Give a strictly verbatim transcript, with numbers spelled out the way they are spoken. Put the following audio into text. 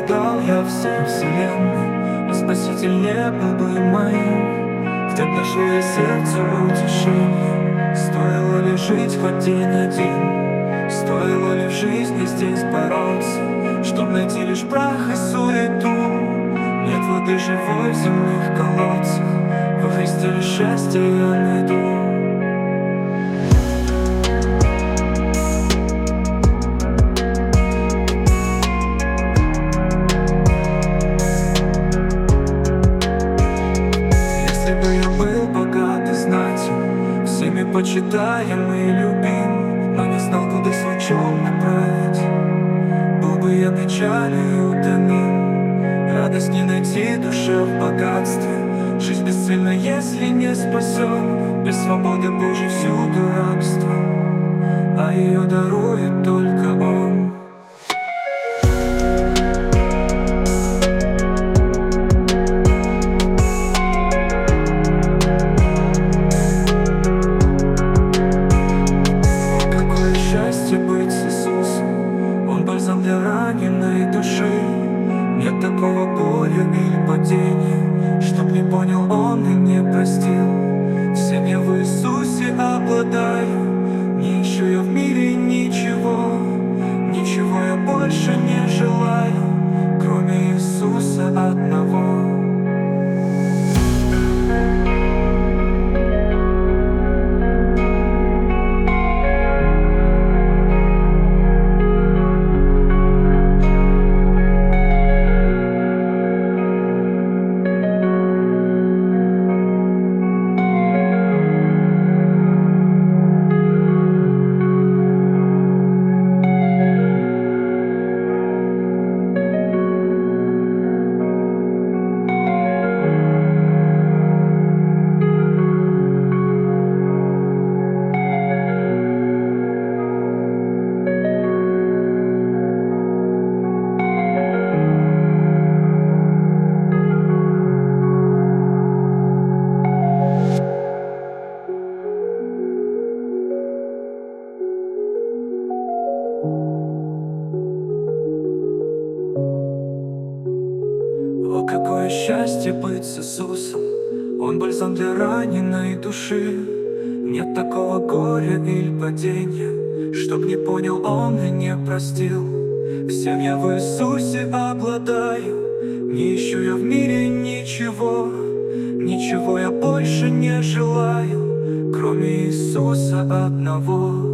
отдал я всем вселенной, но Спаситель не был бы моим. В теплое сердце утешение. Стоило ли жить хоть день один? Стоило ли в жизни здесь бороться, чтоб найти лишь прах и суету? Нет воды живой в земных колодцах, во Христе лишь счастье я найду. Всеми почитаемый и любим, но не знал, куда свой чём направить. Был бы я печалью утомим, радость не найти душе в богатстве. Жизнь бесцельна, если не спасет, без свободы Божьей всюду рабство, а ее дарует только Он. Быть с Иисусом, Он бальзам для раненой души. Нет такого горя или падения, чтоб не понял Он и не простил. Всем я в Иисусе обладаю, не ищу я в мире ничего. Ничего я больше не желаю, кроме Иисуса одного. О, какое счастье быть с Иисусом, Он бальзам для раненой души. Нет такого горя или падения, чтоб не понял Он и не простил. Всем я в Иисусе обладаю, не ищу я в мире ничего. Ничего я больше не желаю, кроме Иисуса одного.